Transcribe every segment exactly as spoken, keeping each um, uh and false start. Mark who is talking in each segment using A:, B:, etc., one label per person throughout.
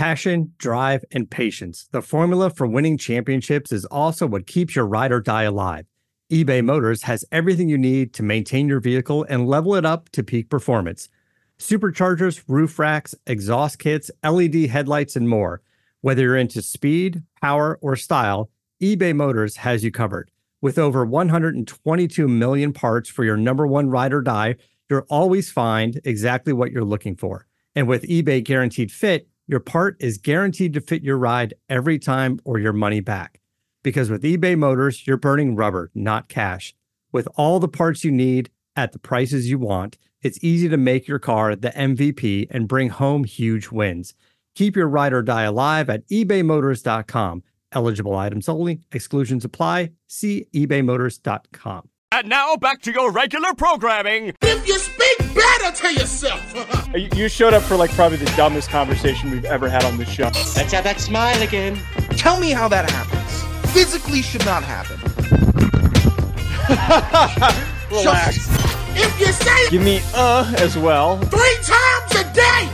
A: Passion, drive, and patience. The formula for winning championships is also what keeps your ride or die alive. eBay Motors has everything you need to maintain your vehicle and level it up to peak performance. Superchargers, roof racks, exhaust kits, L E D headlights, and more. Whether you're into speed, power, or style, eBay Motors has you covered. With over one hundred twenty-two million parts for your number one ride or die, you'll always find exactly what you're looking for. And with eBay Guaranteed Fit, your part is guaranteed to fit your ride every time or your money back. Because with eBay Motors, you're burning rubber, not cash. With all the parts you need at the prices you want, it's easy to make your car the M V P and bring home huge wins. Keep your ride or die alive at ebay motors dot com. Eligible items only. Exclusions apply. See ebay motors dot com.
B: And now back to your regular programming.
C: If you speak better to yourself.
D: You showed up for like probably the dumbest conversation we've ever had on this show.
E: Let's have that smile again.
C: Tell me how that happens. Physically should not happen.
D: Relax.
C: If you say
D: Give me uh as well.
C: three times a day,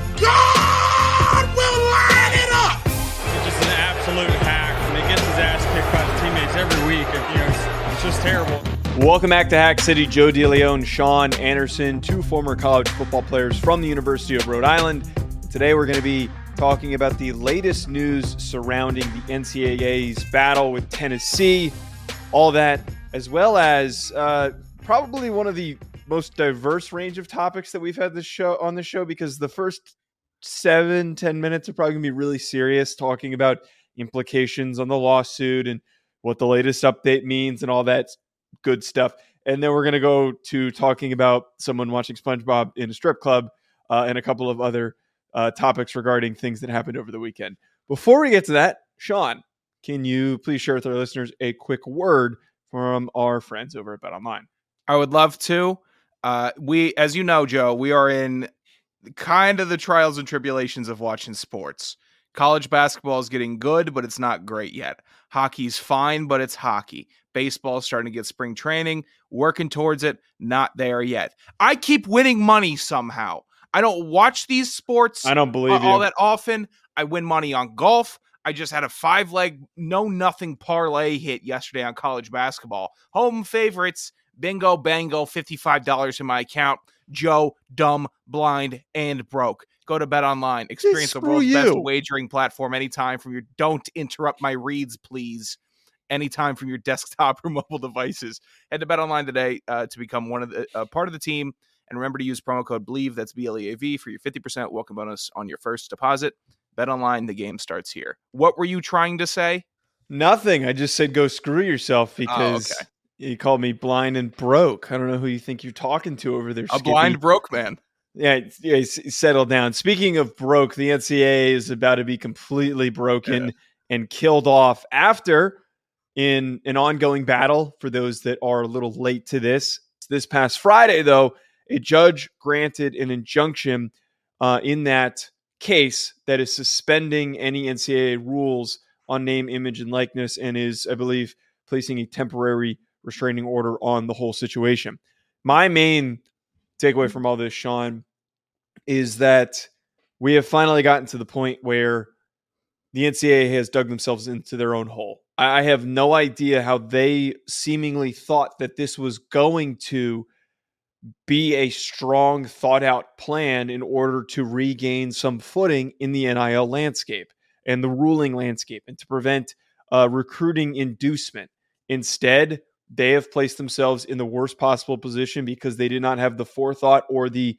C: God will line it up.
F: He's just an absolute hack, and he gets his ass kicked by his teammates every week. And, you know, it's, it's just terrible.
D: Welcome back to Hack City. Joe DeLeon, Sean Anderson, two former college football players from the University of Rhode Island. Today we're going to be talking about the latest news surrounding the N C double A's battle with Tennessee, all that, as well as uh, probably one of the most diverse range of topics that we've had this show on the show, because the first seven, ten minutes are probably going to be really serious, talking about implications on the lawsuit and what the latest update means and all that good stuff. And then we're going to go to talking about someone watching SpongeBob in a strip club uh, and a couple of other uh, topics regarding things that happened over the weekend. Before we get to that, Sean, can you please share with our listeners a quick word from our friends over at BetOnline?
G: I would love to. Uh, we, as you know, Joe, we are in kind of the trials and tribulations of watching sports. College basketball is getting good, but it's not great yet. Hockey's fine, but it's hockey. Baseball's starting to get spring training, working towards it, not there yet. I keep winning money somehow. I don't watch these sports
D: I don't believe
G: all
D: you.
G: that often. I win money on golf. I just had a five-leg, no-nothing parlay hit yesterday on college basketball. Home favorites, bingo, bango, fifty-five dollars in my account. Joe, dumb, blind, and broke. Go to BetOnline. Experience the world's
D: you.
G: best wagering platform anytime from your... Don't interrupt my reads, please. Anytime from your desktop or mobile devices. Head to BetOnline today uh, to become one of the uh, part of the team. And remember to use promo code BLEAV, that's B L E A V, for your fifty percent welcome bonus on your first deposit. BetOnline, the game starts here. What were you trying to say?
D: Nothing. I just said go screw yourself because
G: Oh, okay.
D: you called me blind and broke. I don't know who you think you're talking to over there,
G: A
D: Skippy.
G: blind broke man.
D: Yeah, yeah, s- settle down. Speaking of broke, the N C double A is about to be completely broken
G: Yeah.
D: and killed off after, in an ongoing battle, for those that are a little late to this. This past Friday, though, a judge granted an injunction uh, in that case that is suspending any N C double A rules on name, image, and likeness, and is, I believe, placing a temporary restraining order on the whole situation. My main takeaway from all this, Sean, is that we have finally gotten to the point where the N C double A has dug themselves into their own hole. I have no idea how they seemingly thought that this was going to be a strong, thought-out plan in order to regain some footing in the N I L landscape and the ruling landscape, and to prevent uh, recruiting inducement. Instead, they have placed themselves in the worst possible position because they did not have the forethought or the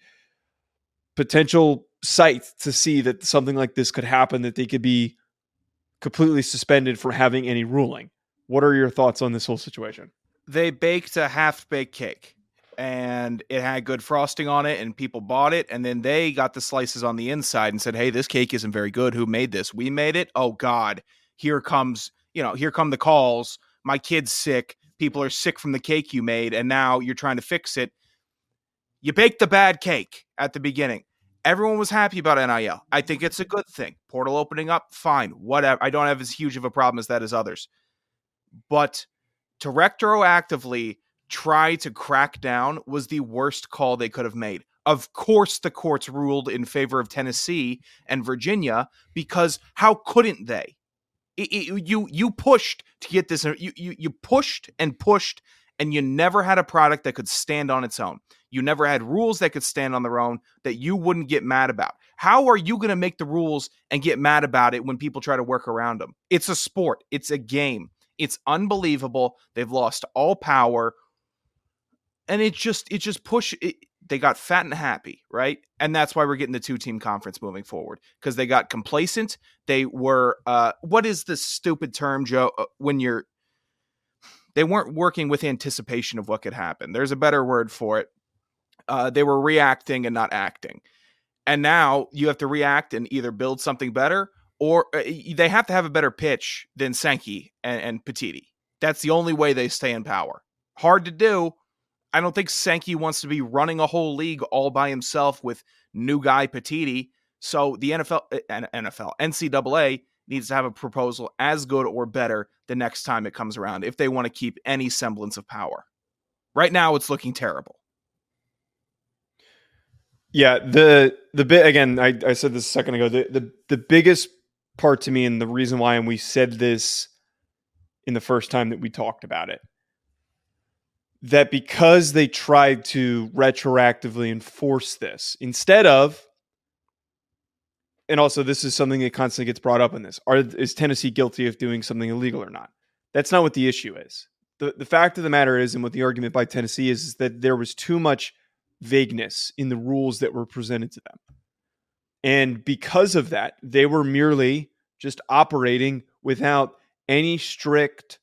D: potential sight to see that something like this could happen, that they could be completely suspended from having any ruling. What are your thoughts on this whole situation?
G: They baked a half-baked cake, and it had good frosting on it, and people bought it, and then they got the slices on the inside and said, hey, this cake isn't very good. Who made this? We made it? Oh, God. Here comes, you know, here come the calls. My kid's sick. People are sick from the cake you made, and now you're trying to fix it. You baked the bad cake at the beginning. Everyone was happy about N I L. I think it's a good thing. Portal opening up, fine, whatever. I don't have as huge of a problem as that as others. But to retroactively try to crack down was the worst call they could have made. Of course, the courts ruled in favor of Tennessee and Virginia, because how couldn't they? It, it, you you pushed to get this. You, you you pushed and pushed, and you never had a product that could stand on its own. You never had rules that could stand on their own that you wouldn't get mad about. How are you going to make the rules and get mad about it when people try to work around them? It's a sport. It's a game. It's unbelievable. They've lost all power, and it just it just push. It, they got fat and happy, right? And that's why we're getting the two-team conference moving forward, because they got complacent. They were uh, what is the stupid term, Joe? Uh, when you're they weren't working with anticipation of what could happen. There's a better word for it. Uh, they were reacting and not acting. And now you have to react and either build something better, or uh, they have to have a better pitch than Sankey and, and Petitti. That's the only way they stay in power. Hard to do. I don't think Sankey wants to be running a whole league all by himself with new guy Petitti. So the N F L, N F L, N C double A needs to have a proposal as good or better the next time it comes around if they want to keep any semblance of power. Right now, it's looking terrible.
D: Yeah, the the bit again. I, I said this a second ago. The, the the biggest part to me, and the reason why, and we said this in the first time that we talked about it, that because they tried to retroactively enforce this instead of, and also this is something that constantly gets brought up in this: are is Tennessee guilty of doing something illegal or not? That's not what the issue is. the The fact of the matter is, and what the argument by Tennessee is, is that there was too much vagueness in the rules that were presented to them. And because of that, they were merely just operating without any strict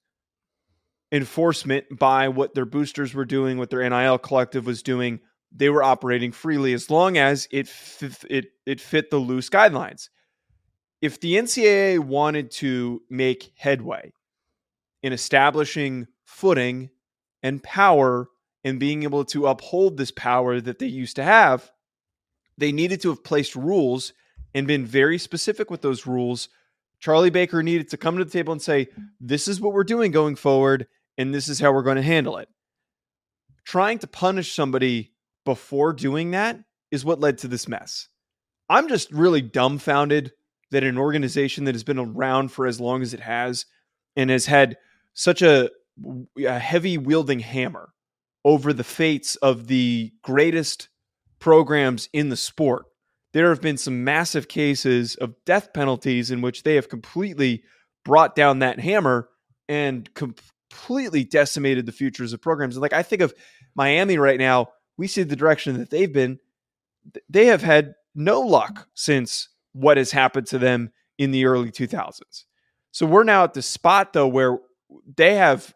D: enforcement by what their boosters were doing, what their N I L collective was doing. They were operating freely as long as it f- it it fit the loose guidelines. If the N C double A wanted to make headway in establishing footing and power and being able to uphold this power that they used to have, they needed to have placed rules and been very specific with those rules. Charlie Baker needed to come to the table and say, this is what we're doing going forward, and this is how we're going to handle it. Trying to punish somebody before doing that is what led to this mess. I'm just really dumbfounded that an organization that has been around for as long as it has and has had such a, a heavy wielding hammer over the fates of the greatest programs in the sport. There have been some massive cases of death penalties in which they have completely brought down that hammer and completely decimated the futures of programs. Like, I think of Miami right now, we see the direction that they've been. They have had no luck since what has happened to them in the early two thousands. So we're now at the spot, though, where they have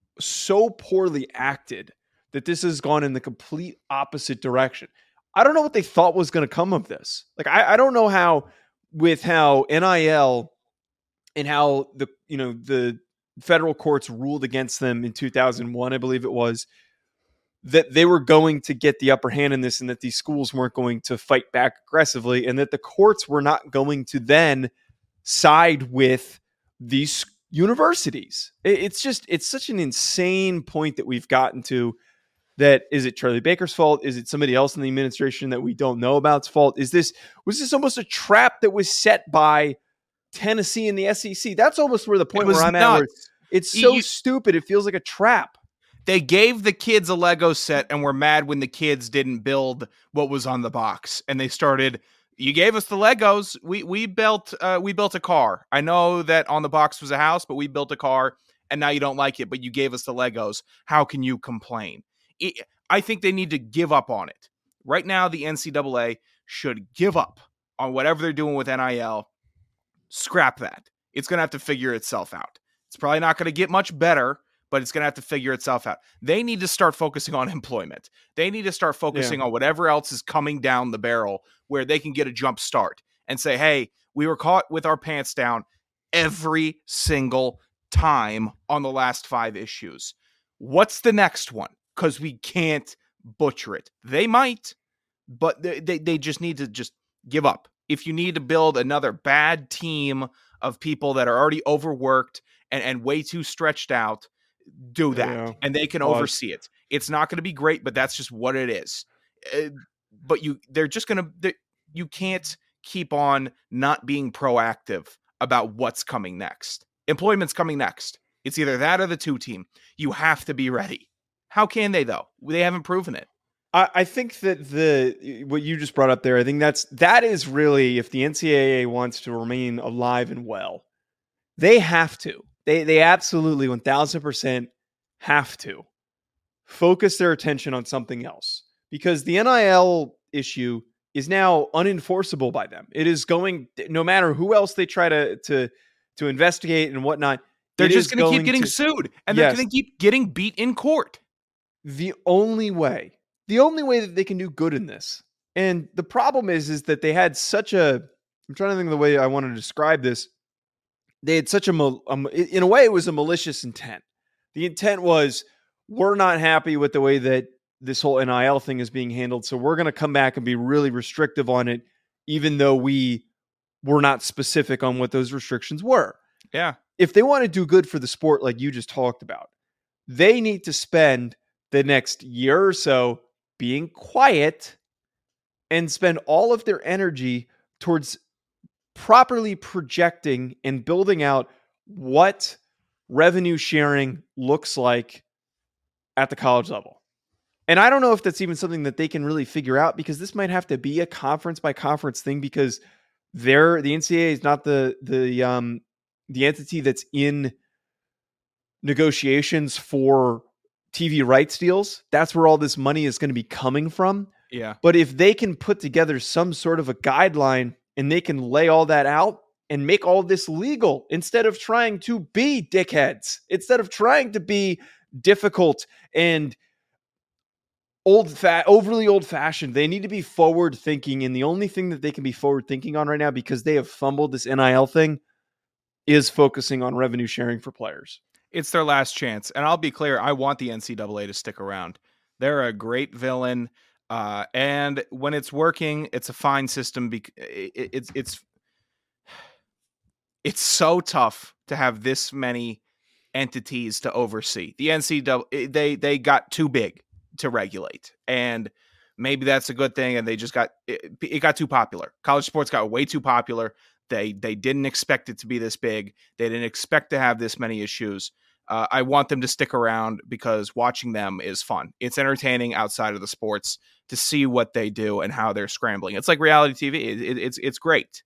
D: so poorly acted that this has gone in the complete opposite direction. I don't know what they thought was going to come of this. Like, I, I don't know how, with how N I L and how the, you know, the federal courts ruled against them in two thousand one, I believe it was, that they were going to get the upper hand in this, and that these schools weren't going to fight back aggressively, and that the courts were not going to then side with these universities. It's just, it's such an insane point that we've gotten to. That is it Charlie Baker's fault? Is it somebody else in the administration that we don't know about's fault? Is this, was this almost a trap that was set by Tennessee and the S E C? That's almost where the point where I'm nuts. at. Where it's so you, stupid. It feels like a trap.
G: They gave the kids a Lego set and were mad when the kids didn't build what was on the box. And they started, you gave us the Legos. We, we built, uh, we built a car. I know that on the box was a house, but we built a car and now you don't like it, but you gave us the Legos. How can you complain? I think they need to give up on it. Right now, the N C double A should give up on whatever they're doing with N I L. Scrap that. It's going to have to figure itself out. It's probably not going to get much better, but it's going to have to figure itself out. They need to start focusing on employment. They need to start focusing yeah. on whatever else is coming down the barrel where they can get a jump start and say, hey, we were caught with our pants down every single time on the last five issues. What's the next one? Because we can't butcher it. They might, but they, they they just need to just give up. If you need to build another bad team of people that are already overworked and, and way too stretched out, do that. Yeah. And they can well, oversee it. It's not going to be great, but that's just what it is. Uh, but you they're just gonna they, you can't keep on not being proactive about what's coming next. Employment's coming next. It's either that or the two team. You have to be ready. How can they though? They haven't proven it.
D: I, I think that the what you just brought up there, I think that's that is really, if the N C double A wants to remain alive and well, they have to. They they absolutely one thousand percent have to focus their attention on something else, because the N I L issue is now unenforceable by them. It is going, no matter who else they try to to to investigate and whatnot,
G: they're just going to keep getting
D: to,
G: sued, and
D: yes,
G: they're going to keep getting beat in court.
D: The only way, the only way that they can do good in this, and the problem is, is that they had such a, I'm trying to think of the way I want to describe this. They had such a, um, in a way, it was a malicious intent. The intent was, we're not happy with the way that this whole N I L thing is being handled, so we're going to come back and be really restrictive on it, even though we were not specific on what those restrictions were.
G: Yeah.
D: If they want to do good for the sport, like you just talked about, they need to spend the next year or so being quiet and spend all of their energy towards properly projecting and building out what revenue sharing looks like at the college level. And I don't know if that's even something that they can really figure out, because this might have to be a conference by conference thing, because they're, the N C double A is not the the um the entity that's in negotiations for T V rights deals. That's where all this money is going to be coming from.
G: Yeah.
D: But if they can put together some sort of a guideline and they can lay all that out and make all this legal, instead of trying to be dickheads, instead of trying to be difficult and old fat, overly old fashioned, they need to be forward thinking. And the only thing that they can be forward thinking on right now, because they have fumbled this N I L thing, is focusing on revenue sharing for players.
G: It's their last chance. And I'll be clear, I want the N C double A to stick around. They're a great villain. Uh, and when it's working, it's a fine system. Bec- it, it's, it's, it's so tough to have this many entities to oversee. The N C double A, they, they got too big to regulate, and maybe that's a good thing. And they just got, it, it got too popular. College sports got way too popular. They they didn't expect it to be this big. They didn't expect to have this many issues. Uh, I want them to stick around, because watching them is fun. It's entertaining outside of the sports to see what they do and how they're scrambling. It's like reality T V. It, it, it's it's great,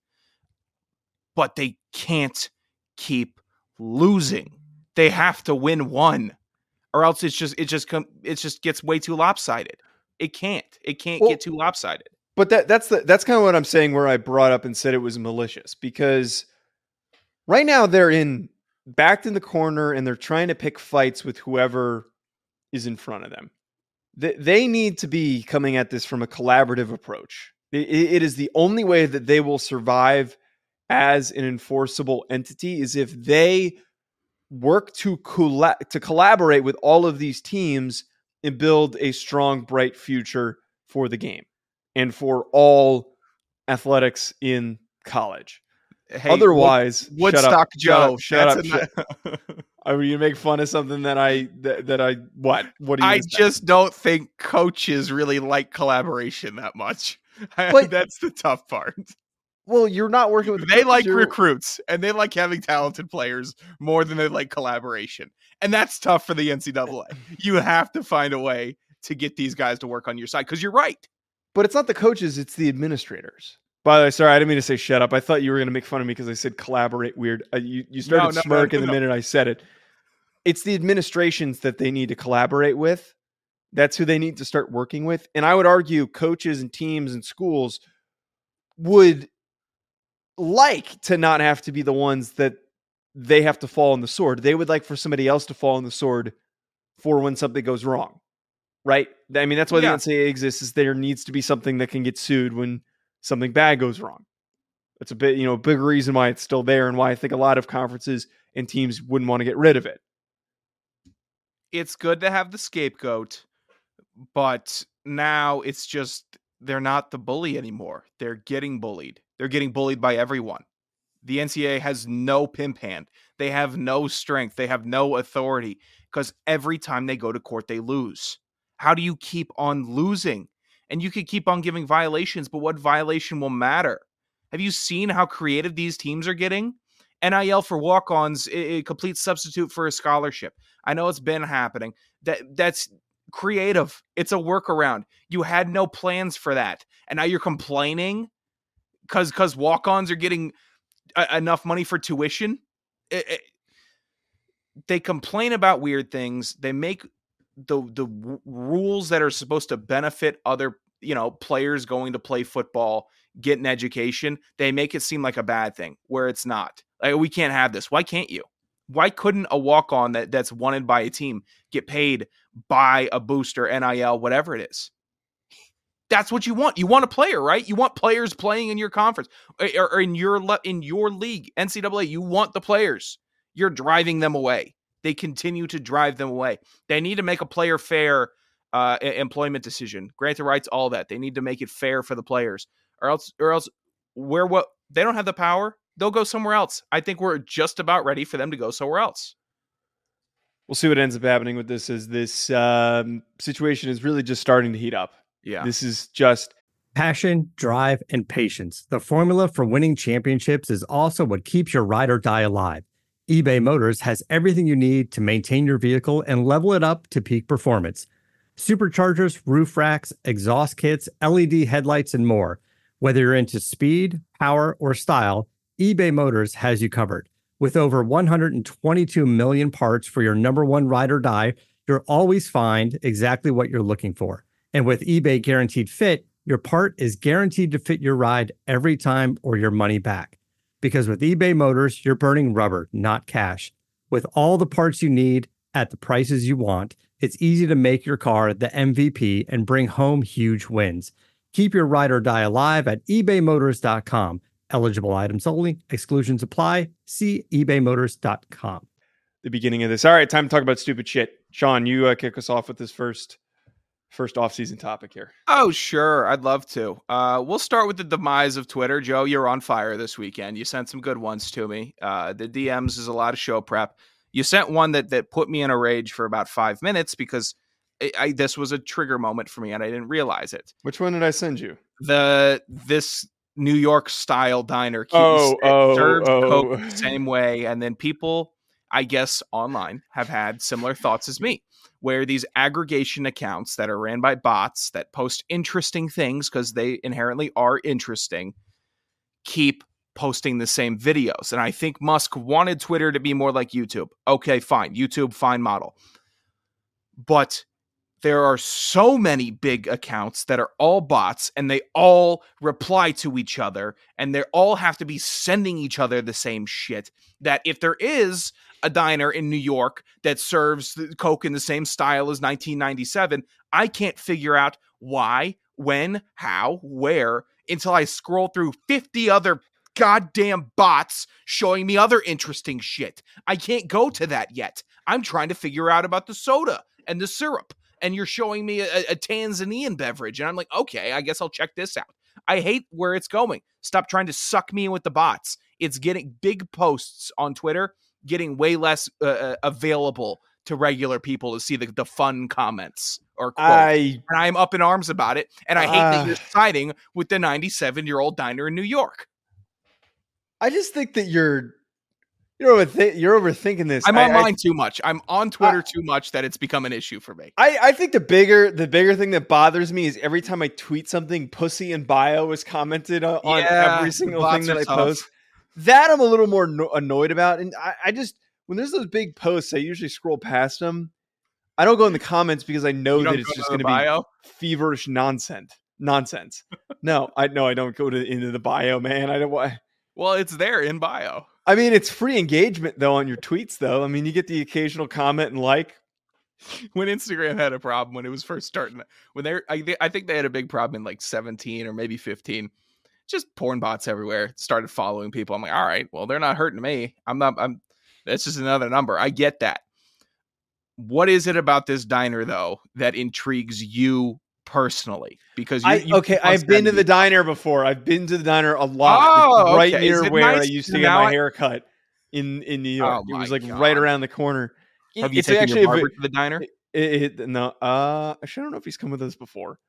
G: but they can't keep losing. They have to win one, or else it's just it just com- it just gets way too lopsided. It can't. It can't well, get too lopsided.
D: But that that's the that's kind of what I'm saying, where I brought up and said it was malicious, because right now they're in backed in the corner and they're trying to pick fights with whoever is in front of them. They, they need to be coming at this from a collaborative approach. It, it is the only way that they will survive as an enforceable entity, is if they work to colla- to collaborate with all of these teams and build a strong, bright future for the game and for all athletics in college.
G: Hey,
D: Otherwise,
G: Wood,
D: shut
G: Woodstock
D: up,
G: Joe,
D: shut up. Shut
G: up.
D: up. I mean, you make fun of something that I that, that I what? What do you?
G: I just don't think coaches really like collaboration that much.
D: But,
G: that's the tough part.
D: Well, you're not working with.
G: They like
D: you're...
G: recruits, and they like having talented players more than they like collaboration, and that's tough for the N C double A. You have to find a way to get these guys to work on your side, because you're right.
D: But it's not the coaches; it's the administrators. By the way, sorry, I didn't mean to say shut up. I thought you were going to make fun of me because I said collaborate weird. Uh, you, you started
G: no, no,
D: smirking
G: no, no,
D: the minute
G: no.
D: I said it. It's the administrations that they need to collaborate with. That's who they need to start working with. And I would argue coaches and teams and schools would like to not have to be the ones that they have to fall on the sword. They would like for somebody else to fall on the sword for when something goes wrong. Right? I mean, that's why
G: Yeah.
D: the N C double A exists, is there needs to be something that can get sued when something bad goes wrong. It's a bit, you know, a big reason why it's still there, and why I think a lot of conferences and teams wouldn't want to get rid of it.
G: It's good to have the scapegoat, but now it's just, they're not the bully anymore. They're getting bullied. They're getting bullied by everyone. The N C double A has no pimp hand. They have no strength. They have no authority, because every time they go to court, they lose. How do you keep on losing And you could keep on giving violations, but what violation will matter? Have you seen how creative these teams are getting? N I L for walk-ons, a complete substitute for a scholarship. I know it's been happening. That That's creative. It's a workaround. You had no plans for that. And now you're complaining because because walk-ons are getting a- enough money for tuition? It, it, they complain about weird things. They make the the w- rules that are supposed to benefit other, you know, players going to play football, get an education. They make it seem like a bad thing where it's not. Like, we can't have this. Why can't you? Why couldn't a walk-on that, that's wanted by a team get paid by a booster, N I L, whatever it is? That's what you want. You want a player, right? You want players playing in your conference or, or in your le- in your league, N C double A. You want the players. You're driving them away. They continue to drive them away. They need to make a player fair uh, employment decision, grant the rights, all that. They need to make it fair for the players, or else, or else, where what they don't have the power, they'll go somewhere else. I think we're just about ready for them to go somewhere else.
D: We'll see what ends up happening with this. As this um, situation is really just starting to heat up.
G: Yeah,
D: this is just
A: passion, drive, and patience. The formula for winning championships is also what keeps your ride or die alive. eBay Motors has everything you need to maintain your vehicle and level it up to peak performance. Superchargers, roof racks, exhaust kits, L E D headlights, and more. Whether you're into speed, power, or style, eBay Motors has you covered. With over one hundred twenty-two million parts for your number one ride or die, you'll always find exactly what you're looking for. And with eBay Guaranteed Fit, your part is guaranteed to fit your ride every time or your money back. Because with eBay Motors, you're burning rubber, not cash. With all the parts you need at the prices you want, it's easy to make your car the M V P and bring home huge wins. Keep your ride or die alive at ebay motors dot com. Eligible items only. Exclusions apply. See ebay motors dot com.
D: The beginning of this. All right, time to talk about stupid shit. Sean, you uh, kick us off with this first first off-season topic here.
G: Oh, sure. I'd love to. Uh, we'll start with the demise of Twitter. Joe, you're on fire this weekend. You sent some good ones to me. Uh, the D Ms is a lot of show prep. You sent one that that put me in a rage for about five minutes because I, I, this was a trigger moment for me and I didn't realize it.
D: Which one did I send you?
G: The this New York style diner keeps,
D: oh, oh,
G: serves
D: oh.
G: Coke the same way, and then people, I guess, online have had similar thoughts as me, where these aggregation accounts that are ran by bots that post interesting things because they inherently are interesting keep posting the same videos. And I think Musk wanted Twitter to be more like YouTube. Okay, fine. YouTube, fine model. But there are so many big accounts that are all bots and they all reply to each other and they all have to be sending each other the same shit that if there is a diner in New York that serves Coke in the same style as nineteen ninety-seven, I can't figure out why, when, how, where until I scroll through fifty other goddamn bots showing me other interesting shit. I can't go to that yet. I'm trying to figure out about the soda and the syrup. And you're showing me a, a Tanzanian beverage. And I'm like, okay, I guess I'll check this out. I hate where it's going. Stop trying to suck me in with the bots. It's getting big posts on Twitter, getting way less uh, available to regular people to see the, the fun comments or quotes.
D: I,
G: and I'm up in arms about it. And I hate
D: uh,
G: that you're siding with the ninety-seven-year-old diner in New York.
D: I just think that you're You're overth- you're overthinking this.
G: I'm
D: I,
G: online
D: I,
G: too much. I'm on Twitter
D: I,
G: too much that it's become an issue for me.
D: I, I think the bigger the bigger thing that bothers me is every time I tweet something, pussy in bio is commented on, on
G: yeah,
D: every single thing that I
G: tough.
D: post. That I'm a little more no- annoyed about. And I, I just, when there's those big posts, I usually scroll past them. I don't go in the comments because I know that it's just going to be feverish nonsense. Nonsense. no, I no, I don't go to into the bio, man. I don't want.
G: Well, it's there in bio.
D: I mean, it's free engagement, though, on your tweets, though. I mean, you get the occasional comment and like.
G: When Instagram had a problem when it was first starting, when they're, I, th- I think they had a big problem in like seventeen or maybe fifteen. Just porn bots everywhere started following people. I'm like, all right, well, they're not hurting me. I'm not, I'm, that's just another number. I get that. What is it about this diner, though, that intrigues you personally? Because you,
D: I,
G: you
D: okay, I've been to the diner before. I've been to the diner a lot.
G: Oh,
D: right
G: okay.
D: near where
G: nice?
D: I used to
G: now
D: get my
G: I...
D: hair cut in, in New York.
G: Oh,
D: it was like
G: God.
D: right around the corner.
G: Have you
D: it's
G: taken
D: actually
G: your barber
D: a,
G: to the diner?
D: It, it, no, uh, actually, I don't know if he's come with us before.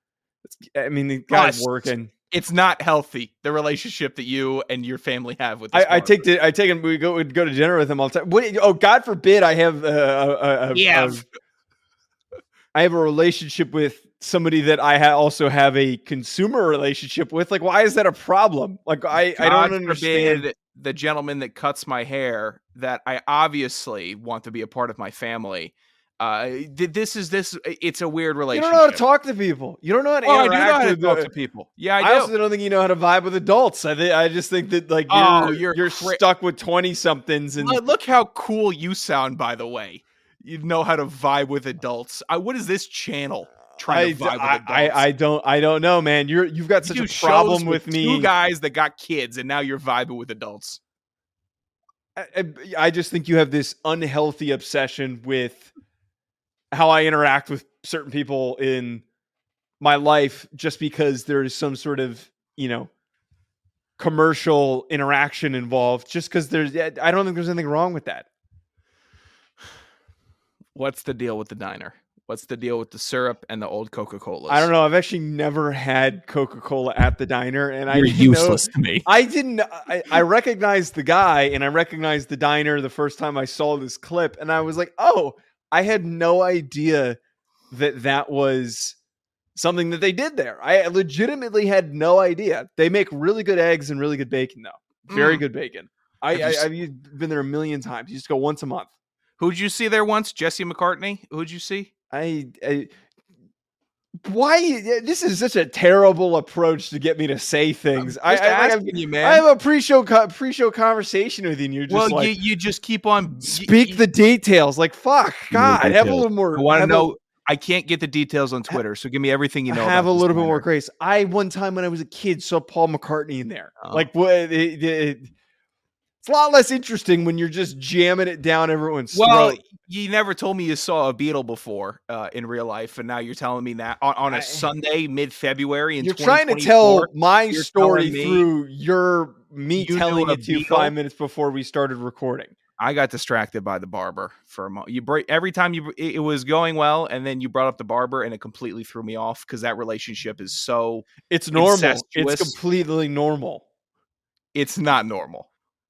D: I mean, the guy's
G: Trust.
D: working.
G: It's not healthy, the relationship that you and your family have with this
D: I, I
G: barber.
D: take the, I take him. We go we go to dinner with him all the time. What, oh, God forbid, I have uh, a, a, a,
G: Yeah.
D: a I have a relationship with somebody that I ha- also have a consumer relationship with. Like, why is that a problem? Like, I, I
G: God
D: don't understand.
G: forbid the gentleman that cuts my hair that I obviously want to be a part of my family. Uh, th- this is this. It's a weird
D: You
G: relationship.
D: don't know how to talk to people. You don't know how to
G: Oh, I do
D: interact
G: know how to
D: with
G: talk
D: the-
G: to people. Yeah, I,
D: I,
G: do.
D: also don't think you know how to vibe with adults. I think I just think that like you're
G: Oh,
D: you're,
G: you're cra-
D: stuck with twenty somethings and
G: Look- Look how cool you sound, by the way. You know how to vibe with adults. I, what is this channel trying
D: I,
G: to vibe with
D: I,
G: adults?
D: I, I don't I don't know, man. You're you've got
G: You
D: such
G: do
D: a
G: shows
D: problem with me.
G: Two guys that got kids, and now you're vibing with adults.
D: I, I, I just think you have this unhealthy obsession with how I interact with certain people in my life just because there is some sort of, you know, commercial interaction involved. Just because there's, I don't think there's anything wrong with that.
G: What's the deal with the diner? What's the deal with the syrup and the old Coca-Colas?
D: I don't know. I've actually never had Coca-Cola at the diner, and I
G: You're
D: didn't know-
G: useless to me.
D: I didn't. I, I recognized the guy, and I recognized the diner the first time I saw this clip, and I was like, "Oh, I had no idea that that was something that they did there. I legitimately had no idea. They make really good eggs and really good bacon, though. Very
G: Mm.
D: good bacon. I,
G: Have you
D: I
G: s-
D: I've been there a million times. You just go once a month.
G: Who'd you see there once? Jesse McCartney? Who'd you see?
D: I, I why this is such a terrible approach to get me to say things. I,
G: Just
D: I, like, I'm-
G: asking you, man.
D: I have a pre-show co- pre-show conversation with you, and you're just
G: well,
D: like,
G: you, you just keep on
D: speak
G: you,
D: the details. Like, fuck, God, have a
G: details.
D: little more.
G: I want to
D: have a-
G: know. I can't get the details on Twitter, so give me everything you know.
D: have a
G: about this
D: little bit more
G: diner.
D: grace. I one time when I was a kid saw Paul McCartney in there.
G: Oh.
D: Like, what? It, it, it- it's a lot less interesting when you're just jamming it down everyone's
G: Well,
D: throat.
G: you never told me you saw a Beatle before uh, in real life, and now you're telling me that on, on a
D: I-
G: Sunday, mid-February, in
D: You're trying to tell my
G: you're
D: story
G: telling me
D: through your me
G: you
D: telling
G: knew a
D: it to you
G: Beatle?
D: five minutes before we started recording.
G: I got distracted by the barber for a moment. You break every time you it, it was going well, and then you brought up the barber, and it completely threw me off because that relationship is so.
D: It's normal.
G: Incestuous.
D: It's completely normal.
G: It's not normal.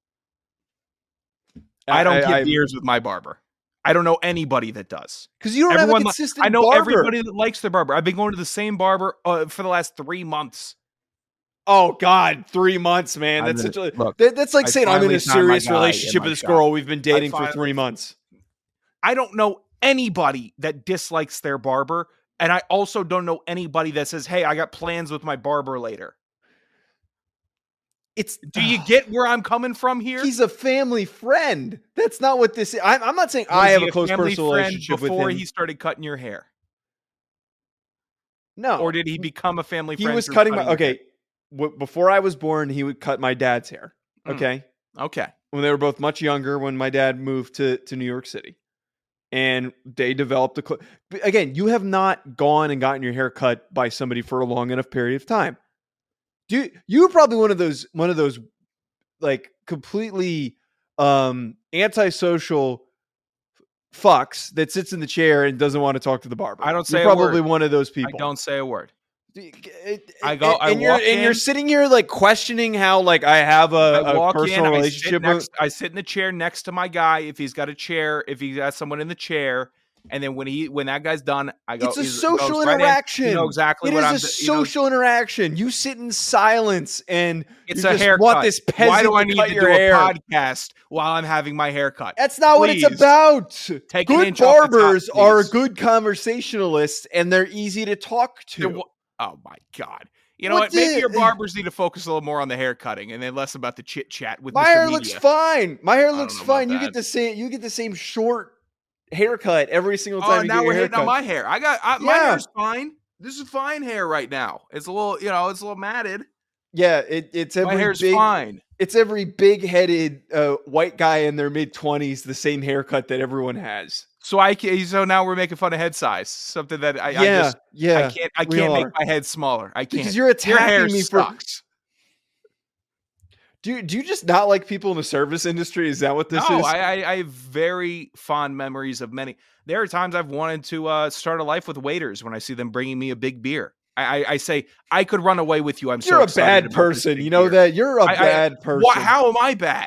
G: I don't get
D: I,
G: beers with my barber. I don't know anybody that does.
D: because you don't
G: Everyone
D: have
G: li-
D: a consistent.
G: I know
D: barber.
G: everybody that likes their barber. I've been going to the same barber uh, for the last three months.
D: Oh God, three months, man.
G: I'm
D: That's
G: gonna-
D: such a
G: look,
D: that, that's like
G: I
D: saying I'm in
G: finally
D: a
G: found my
D: serious
G: guy in
D: relationship
G: my
D: with this
G: shop.
D: girl we've been dating for
G: finally-
D: three months.
G: I don't know anybody that dislikes their barber, and I also don't know anybody that says, "Hey, I got plans with my barber later."
D: It's
G: Do you get where I'm coming from here?
D: He's a family friend. That's not what this is. I'm, I'm not saying I
G: Was
D: have
G: he
D: a close
G: family
D: personal
G: friend
D: relationship with
G: before
D: him.
G: he started cutting your hair,
D: No,
G: or did he become a family
D: he
G: friend?
D: was
G: through
D: cutting my
G: your
D: okay. W- before I was born, he would cut my dad's hair.
G: Mm.
D: Okay,
G: hair? Okay.
D: when they were both much younger, when my dad moved to to New York City, and they developed a. Cl- Again, you have not gone and gotten your hair cut by somebody for a long enough period of time. Do you, you're probably one of those one of those like completely um antisocial fucks that sits in the chair and doesn't want to talk to the barber.
G: I don't say
D: You're
G: a
D: probably
G: word.
D: one of those
G: I
D: people.
G: don't say a word. I
D: I
G: go-
D: go,
G: I
D: and you're
G: walk
D: and you're
G: in-
D: sitting here like questioning how like I have a,
G: I
D: a
G: walk
D: personal
G: in, I
D: relationship.
G: sit,
D: with-
G: next, I sit in the chair next to my guy. If he's got a chair, if he's got someone in the chair, and then when he when that guy's done, I go.
D: It's a
G: he's-
D: social
G: goes right in.
D: interaction.
G: You know exactly
D: It
G: what
D: is
G: I'm.
D: a
G: you know,
D: social interaction. You sit in silence and
G: it's
D: you
G: a
D: just
G: haircut.
D: want this peasant
G: Why do I
D: to
G: need
D: cut
G: to
D: your
G: do
D: hair.
G: a podcast while I'm having my hair cut?
D: That's not what it's
G: Please.
D: about.
G: Take an
D: Good
G: inch off the top,
D: barbers are
G: please.
D: good conversationalists and they're easy to talk
G: There
D: to.
G: wa- Oh my god! You know
D: What
G: what? Maybe
D: the-
G: your barbers need to focus a little more on the hair cutting and then less about the chit chat with
D: My
G: Mister
D: hair
G: Media.
D: looks fine. My hair
G: don't
D: looks
G: know about
D: fine. You
G: that.
D: get the same you get the same short haircut every single time
G: Oh,
D: you
G: now
D: get your
G: we're
D: hair
G: hitting on
D: cut.
G: my hair. I got I, my
D: Yeah.
G: hair's fine. This is fine hair right now. It's a little, you know, it's a little matted.
D: Yeah, it, it's every
G: my hair's
D: big
G: fine.
D: it's every big-headed uh, white guy in their mid-twenties the same haircut that everyone has.
G: So I can, so now we're making fun of head size. Something that I,
D: yeah,
G: I just
D: yeah.
G: I can't I
D: we
G: can't make
D: are.
G: my head smaller. I can't.
D: Because you're
G: Your hair
D: attacking me for
G: sucks.
D: Do you, do you just not like people in the service industry? Is that what this
G: no,
D: is?
G: I, I I have very fond memories of many. There are times I've wanted to uh, start a life with waiters when I see them bringing me a big beer. I, I, I say I could run away with you. I'm
D: You're
G: so
D: a
G: excited
D: bad
G: about this
D: person.
G: big
D: You know
G: year.
D: that? You're a
G: I- I-
D: bad person.
G: Why, how am I bad?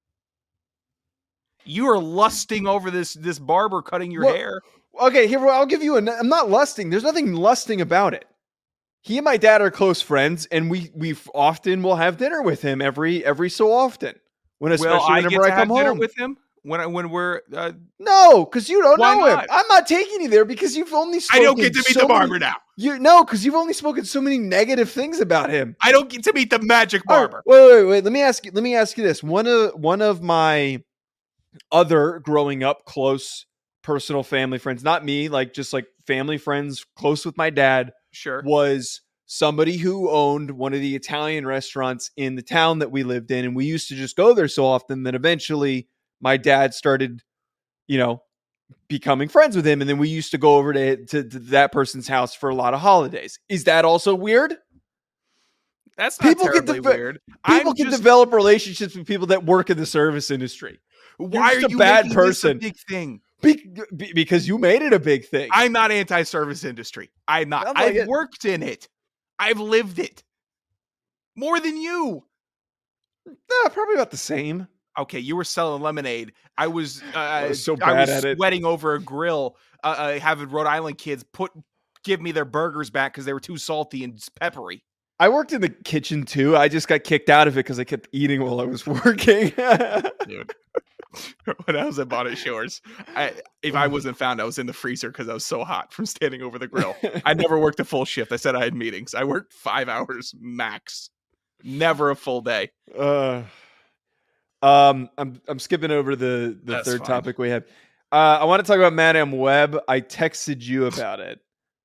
G: You are lusting over this this barber cutting your
D: Well,
G: hair.
D: Okay, here, I'll give you a. I'm not lusting. There's nothing lusting about it. He and my dad are close friends, and we we often will have dinner with him every every so often. When especially
G: Will I get
D: whenever
G: to
D: I come
G: have dinner
D: home.
G: with him when I, when we're? Uh,
D: No, because you don't
G: Why
D: know him.
G: not?
D: I'm not taking you there because you've only.
G: I
D: Spoken
G: don't get to meet
D: so
G: the barber
D: many,
G: now.
D: You no, because you've only spoken so many negative things about him.
G: I don't get to meet the magic
D: All right,
G: barber.
D: wait, wait, wait. Let me ask you. Let me ask you this. One of one of my other growing up close personal family friends, not me, like just like family friends close with my dad,
G: Sure.
D: was somebody who owned one of the Italian restaurants in the town that we lived in, and we used to just go there so often that eventually my dad started, you know, becoming friends with him, and then we used to go over to, to, to that person's house for a lot of holidays. Is that also weird?
G: That's not
D: People can
G: terribly
D: deve-
G: weird.
D: People
G: I'm
D: can
G: just,
D: develop relationships with people that work in the service industry.
G: why
D: just
G: are
D: a
G: you
D: bad
G: making this a
D: person.
G: big thing?
D: Be- be- because you made it a big thing.
G: I'm not anti-service industry. I'm not.
D: Sounds like
G: I've
D: it.
G: worked in it. I've lived it more than you.
D: Nah, probably about the same.
G: Okay, you were selling lemonade. I was. Uh, I
D: was so
G: I
D: bad
G: was
D: at it.
G: sweating over a grill. Uh, uh, having Rhode Island kids put give me their burgers back because they were too salty and peppery.
D: I worked in the kitchen too. I just got kicked out of it because I kept eating while I was working.
G: Dude. When I was at Bonnet Shores, I, if I wasn't found, I was in the freezer because I was so hot from standing over the grill. I never worked a full shift. I said I had meetings. I worked five hours max, never a full day.
D: Uh, um, I'm I'm skipping over the the
G: That's
D: third
G: fine.
D: topic we have. Uh, I want to talk about Madame Web. I texted you about it.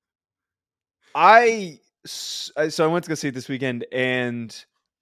D: I s- I- so I went to go see it this weekend and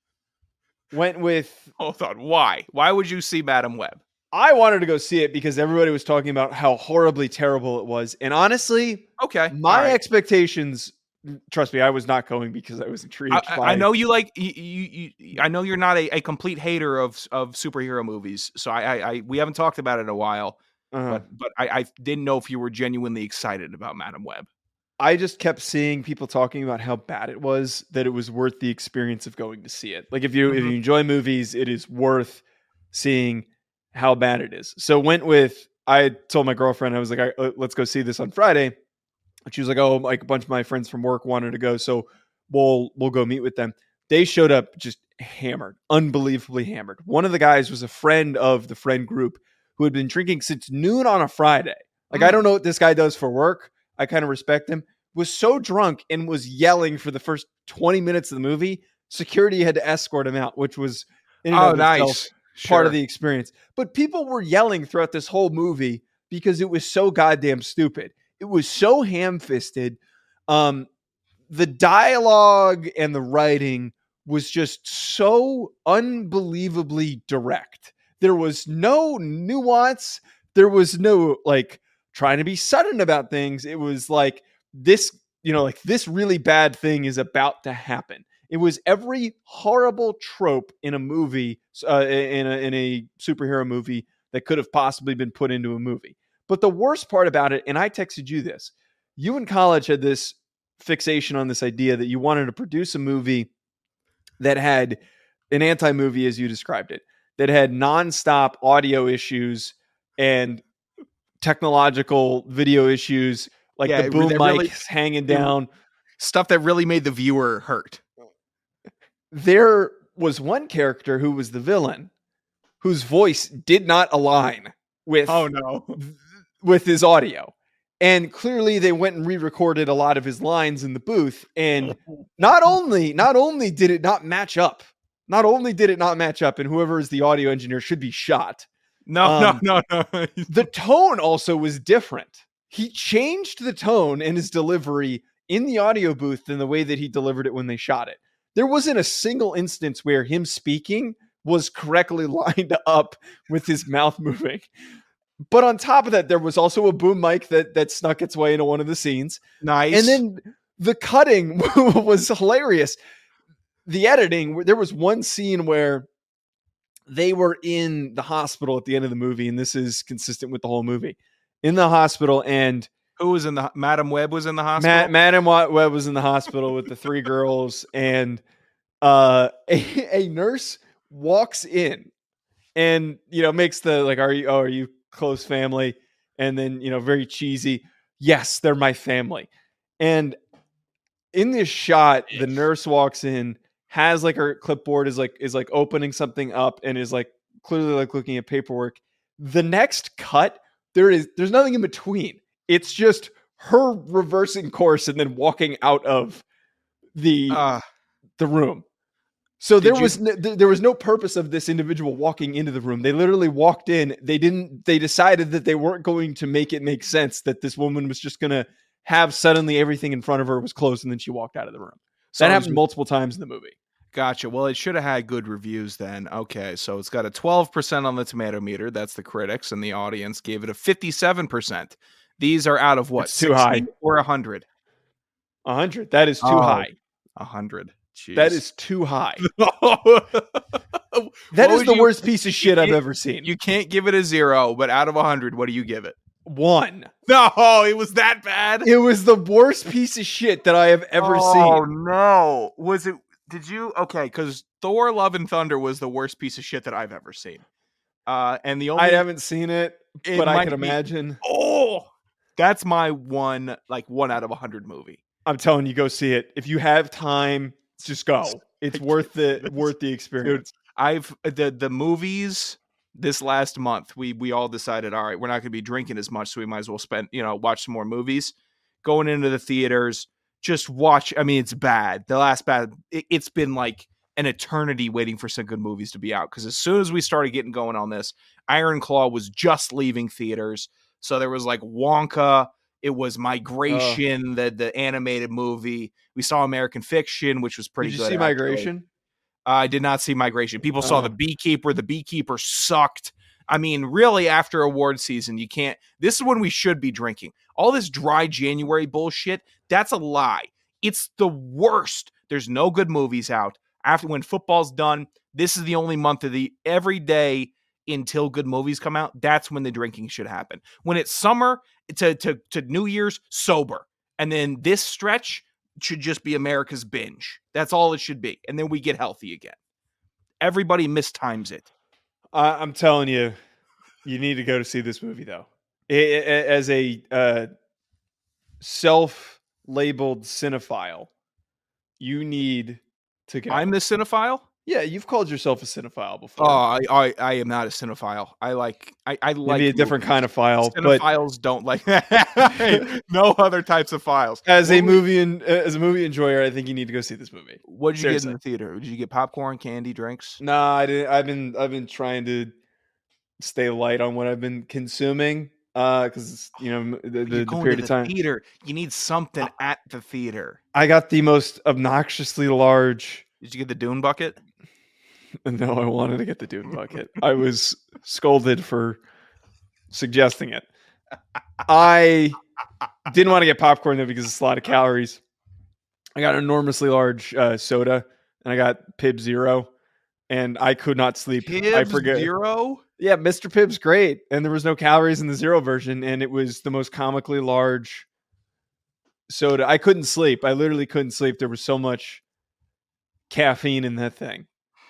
D: went with.
G: Hold on, why? Why would you see Madam Web?
D: I wanted to go see it because everybody was talking about how horribly terrible it was, and honestly,
G: Okay,
D: my
G: all right.
D: expectations. Trust me, I was not going because I was intrigued.
G: I, I-
D: by
G: I know you like you, you, you. I know you're not a, a complete hater of of superhero movies, so I, I, I we haven't talked about it in a while.
D: Uh-huh.
G: But but I, I didn't know if you were genuinely excited about Madam Web.
D: I just kept seeing people talking about how bad it was, that it was worth the experience of going to see it. Like if you if you enjoy movies, it is worth seeing how bad it is. So went with, I told my girlfriend, I was like, I, let's go see this on Friday. And she was like, oh, like a bunch of my friends from work wanted to go, so we'll we'll go meet with them. They showed up just hammered, unbelievably hammered. One of the guys was a friend of the friend group who had been drinking since noon on a Friday. Like, I don't know what this guy does for work. I kind of respect him. Was so drunk and was yelling for the first twenty minutes of the movie. Security had to escort him out, which was in and
G: Oh,
D: of
G: nice.
D: itself part of
G: Sure.
D: the experience. But people were yelling throughout this whole movie because it was so goddamn stupid. It was so ham-fisted. Um, the dialogue and the writing was just so unbelievably direct. There was no nuance. There was no like trying to be sudden about things. It was like this, you know, like this really bad thing is about to happen. It was every horrible trope in a movie, uh, in a in a superhero movie that could have possibly been put into a movie. But the worst part about it, and I texted you this, you in college had this fixation on this idea that you wanted to produce a movie that had an anti-movie, as you described it, that had nonstop audio issues and technological video issues, like
G: Yeah,
D: the
G: it-
D: boom
G: that
D: mics
G: really-
D: hanging down.
G: Stuff that really made the viewer hurt.
D: There was one character who was the villain, whose voice did not align with
G: Oh no.
D: with his audio. And clearly they went and re-recorded a lot of his lines in the booth. And not only, not only did it not match up, not only did it not match up, and whoever is the audio engineer should be shot.
G: No,
D: Um,
G: no, no, no.
D: The tone also was different. He changed the tone and his delivery in the audio booth than the way that he delivered it when they shot it. There wasn't a single instance where him speaking was correctly lined up with his mouth moving. But on top of that, there was also a boom mic that that snuck its way into one of the scenes.
G: Nice.
D: And then the cutting was hilarious. The editing, there was one scene where they were in the hospital at the end of the movie, and this is consistent with the whole movie. In the hospital, and
G: Who was in the Madam Web was in the hospital?
D: Matt, Madam Webb was in the hospital with the three girls, and uh, a, a nurse walks in and, you know, makes the, like, are you, oh, are you close family? And then, you know, very cheesy. Yes, they're my family. And in this shot, the nurse walks in, has like her clipboard, is like, is like opening something up and is like clearly like looking at paperwork. The next cut, there is, there's nothing in between. It's just her reversing course and then walking out of the,
G: Uh,
D: the room. So there
G: you-
D: was no, th- there was no purpose of this individual walking into the room. They literally walked in. They didn't. They decided that they weren't going to make it make sense that this woman was just going to have suddenly everything in front of her was closed and then she walked out of the room.
G: so
D: That
G: it was-
D: happened multiple times in the movie.
G: Gotcha. Well, it should have had good reviews then. Okay, so it's got a twelve percent on the tomato meter. That's the critics, and the audience gave it a fifty-seven percent. These are out of what?
D: It's too high.
G: sixty or one hundred?
D: A hundred. That is too
G: Oh,
D: high.
G: one hundred. Jeez.
D: That is too high.
G: What
D: That is
G: would
D: the
G: you-
D: worst piece of shit I've
G: you-
D: ever seen.
G: You can't give it a zero, but out of one hundred, what do you give it?
D: One.
G: No, it was that bad.
D: It was the worst piece of shit that I have ever
G: oh,
D: seen.
G: no. Was it, did you, okay, because Thor Love and Thunder was the worst piece of shit that I've ever seen. Uh, and the only,
D: I haven't seen it,
G: It
D: but I
G: might
D: can
G: be-
D: imagine.
G: oh, that's my one, like one out of a hundred movie.
D: I'm telling you, go see it. If you have time, just go. It's worth the worth the experience.
G: I've the the movies this last month. We we all decided, all right, we're not going to be drinking as much, so we might as well spend you know watch some more movies. Going into the theaters, just watch. I mean, it's bad. The last bad. It, it's been like an eternity waiting for some good movies to be out. Because as soon as we started getting going on this, Iron Claw was just leaving theaters, so there was like Wonka. It was Migration, the the animated movie. We saw American Fiction, which was pretty
D: Did you
G: good.
D: see
G: actually.
D: Migration?
G: I did not see Migration. People saw
D: Oh.
G: The Beekeeper. The Beekeeper sucked. I mean, really, after award season, you can't. This is when we should be drinking. All this dry January bullshit, that's a lie. It's the worst. There's no good movies out. After when football's done, this is the only month of the every day until good movies come out. That's when the drinking should happen. When it's summer to to to New Year's, sober, and then this stretch should just be America's binge. That's all it should be, and then we get healthy again. Everybody mistimes it.
D: Uh, I'm telling you, you need to go to see this movie though. I- I- as a uh, self-labeled cinephile, you need to go.
G: I'm the cinephile.
D: yeah, you've called yourself a cinephile before.
G: Oh, I, I I am not a cinephile. I like I, I like
D: Maybe a different
G: movies.
D: kind of file, but
G: Cinephiles don't like no other types of files.
D: as a
G: What were-
D: movie and as a movie enjoyer, I think you need to go see this movie.
G: What did you get
D: Seriously.
G: in the theater? Did you get popcorn, candy, drinks?
D: Nah, I didn't. I've been I've been trying to stay light on what I've been consuming, uh, because you know the, the,
G: You're
D: the
G: going
D: period
G: to
D: of
G: the
D: time.
G: theater. You need something at the theater.
D: I got the most obnoxiously large.
G: Did you get the Dune bucket?
D: No, I wanted to get the Dune bucket. I was scolded for suggesting it. I didn't want to get popcorn though because it's a lot of calories. I got an enormously large uh, soda, and I got Pibb Zero, and I could not sleep. I
G: Pibbs
D: forget.
G: Zero?
D: Yeah, Mister Pibb's great, and there was no calories in the zero version, and it was the most comically large soda. I couldn't sleep. I literally couldn't sleep. There was so much caffeine in that thing.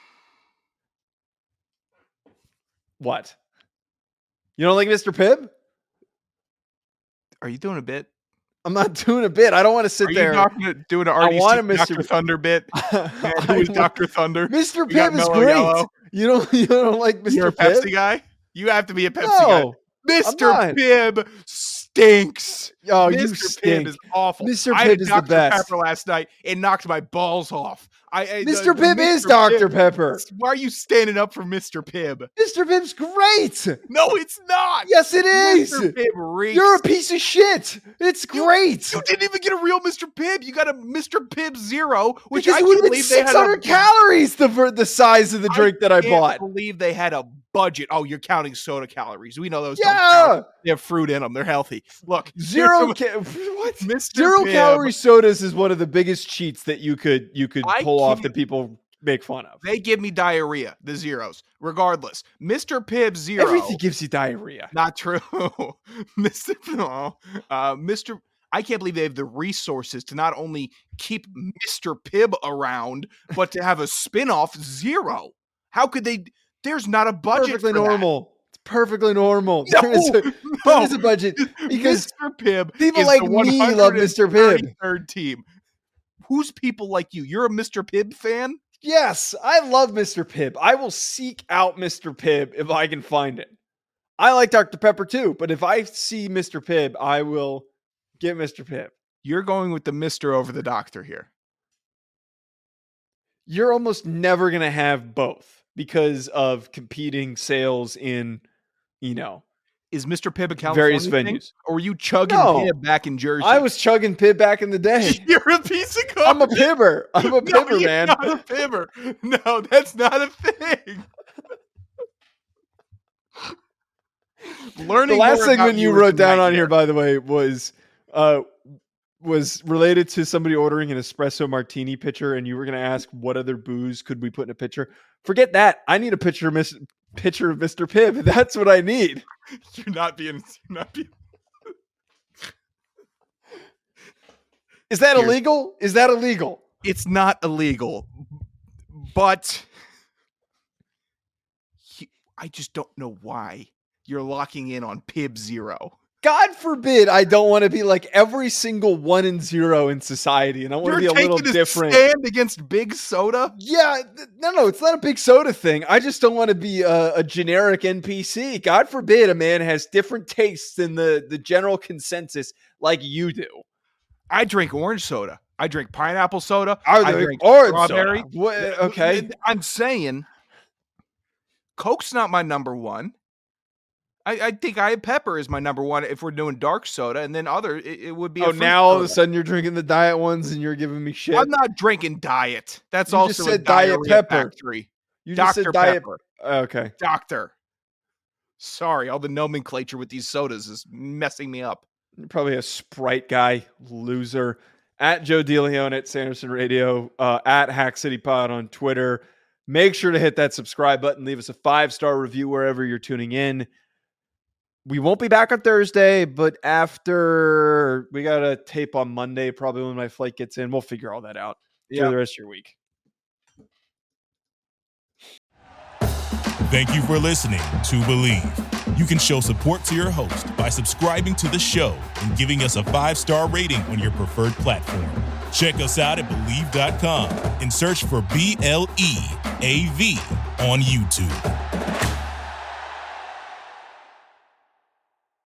D: What? You don't like Mister Pibb?
G: Are you doing a bit?
D: I'm not doing a bit. I don't want to sit
G: Are
D: there.
G: you talking, doing an
D: I
G: R D C
D: want a Mister
G: Doctor Thunder bit? Man,
D: I
G: who is
D: want-
G: Doctor Thunder?
D: Mister
G: We got
D: Pibb is
G: Mellow
D: great.
G: Yellow.
D: You don't. You don't like Mister
G: You're a
D: Pibb?
G: Pepsi guy? You have to be a Pepsi guy.
D: No.
G: Mister
D: not.
G: Pibb stinks.
D: Oh, you
G: Mister
D: stink.
G: Pibb is awful.
D: Mister
G: I had
D: Pibb is the
G: Doctor
D: best.
G: Pepper last night. It knocked my balls off. I, I
D: Mister
G: the-
D: Pibb is
G: Mister
D: Doctor
G: Pibb-
D: Pepper.
G: Why are you standing up for Mister Pibb?
D: Mister Pibb's great.
G: No, it's not.
D: Yes, it is.
G: Mister Pibb reeks.
D: You're a piece of shit. It's great.
G: You didn't even get a real Mister Pibb. You got a Mister Pibb Zero, which
D: Because
G: I
D: it
G: can't
D: would have been
G: believe they had
D: six hundred
G: a
D: calories the ver- the size of the drink that I
G: can't
D: bought.
G: believe they had a budget. Oh, you're counting soda calories. We know those.
D: Yeah.
G: Don't count. They have fruit in them. They're healthy. Look,
D: Zero
G: here's
D: ca- what?
G: Mister
D: Zero
G: Pibb.
D: calorie sodas is one of the biggest cheats that you could you could
G: I
D: pull off
G: can't-
D: that people make fun of.
G: They give me diarrhea, the zeros. Regardless, Mister Pibb zero.
D: Everything gives you diarrhea.
G: Not true. Mister No, uh, Mister I can't believe they have the resources to not only keep Mister Pibb around, but to have a spinoff zero. How could they? There's not a budget.
D: Perfectly
G: for
D: normal.
G: That.
D: It's perfectly normal.
G: No,
D: there, is a,
G: no.
D: there is a budget because
G: Mister Pibb.
D: people
G: is
D: like
G: the
D: me love Mister Pibb.
G: Third team. Who's people like you? You're a Mister Pibb fan?
D: Yes, I love Mister Pibb. I will seek out Mister Pibb if I can find it. I like Doctor Pepper too, but if I see Mister Pibb, I will get Mister Pibb.
G: You're going with the Mister over the Doctor here.
D: You're almost never going to have both because of competing sales in, you know,
G: is Mister Pibb a California
D: various
G: thing?
D: venues.
G: Or were you chugging
D: No.
G: Pibb back in Jersey?
D: I was chugging Pibb back in the day.
G: You're a piece of garbage.
D: I'm a Pibber. I'm a
G: No,
D: Pibber,
G: you're
D: man.
G: not a Pibber. No, that's not a thing. Learning
D: The last
G: more
D: thing
G: about
D: when you
G: is
D: wrote
G: a
D: down on
G: nightmare.
D: here, by the way, was uh was related to somebody ordering an espresso martini pitcher, and you were going to ask what other booze could we put in a pitcher. Forget that. I need a pitcher of Miss pitcher of Mister Pibb. That's what I need.
G: You're not being. You're not being.
D: Is that
G: Here's-
D: illegal? Is that illegal?
G: It's not illegal, but he- I just don't know why you're locking in on Pibb zero.
D: God forbid I don't want to be like every single one and zero in society, and I want
G: You're
D: to be a little
G: taking a
D: different.
G: stand against Big Soda.
D: Yeah, th- no, no, it's not a big soda thing. I just don't want to be a, a generic N P C. God forbid a man has different tastes than the, the general consensus like you do.
G: I drink orange soda. I drink pineapple soda.
D: I
G: I
D: drink
G: drink
D: orange
G: strawberry.
D: soda. What- okay.
G: I'm saying Coke's not my number one. I, I think I Pepper is my number one if we're doing dark soda, and then other it, it would be.
D: Oh,
G: a fruit
D: now all of a
G: soda.
D: sudden you're drinking the diet ones and you're giving me shit.
G: I'm not drinking diet. That's
D: You
G: also
D: just
G: a
D: said Diet
G: diarrhea
D: Pepper.
G: factory.
D: you just
G: Doctor
D: said diet.
G: Pepper.
D: Okay.
G: Doctor. Sorry, all the nomenclature with these sodas is messing me up.
D: You're probably a Sprite guy, loser. At Joe DeLeon at Sanderson Radio, uh, at Hack City Pod on Twitter. Make sure to hit that subscribe button. Leave us a five-star review wherever you're tuning in. We won't be back on Thursday, but after we got a tape on Monday, probably when my flight gets in, we'll figure all that out. Enjoy
G: Yeah.
D: the rest of your week.
H: Thank you for listening to Believe. You can show support to your host by subscribing to the show and giving us a five-star rating on your preferred platform. Check us out at Believe dot com and search for B L E A V on YouTube.